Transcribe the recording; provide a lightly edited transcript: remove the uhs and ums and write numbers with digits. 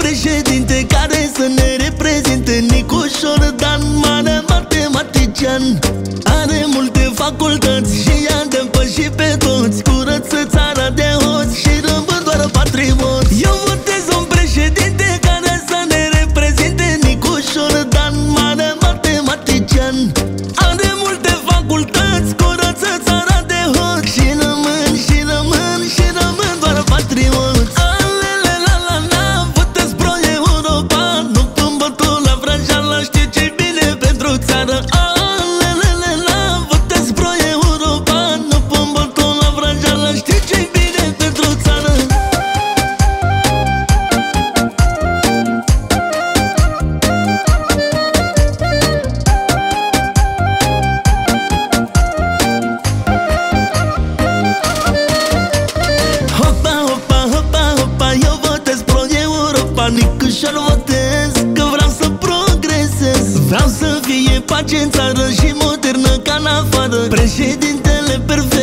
președinte care să ne reprezinte. Nicușor Dan, mare matematician, are multe facultăți și i-a depășit pe toți. Curăță țara de hoți și rămân doar patrioți. Eu votez un președinte care să ne reprezinte. Nicușor Dan, mare matematician, are multe facultăți, curăță țara de hoți și rămân doar patrioți. Votez pro-Europa, nu pun bătul la vrăjeală, știi ce bine pentru țară. Votez pro-Europa, nu pun bătul la vrăjeală, știi ce bine pentru țară. Eu votez pro-Europa, Nicușor votez, că vreau să progresez. Vreau să fie pace în țară și modernă ca în afară. Președintele perfect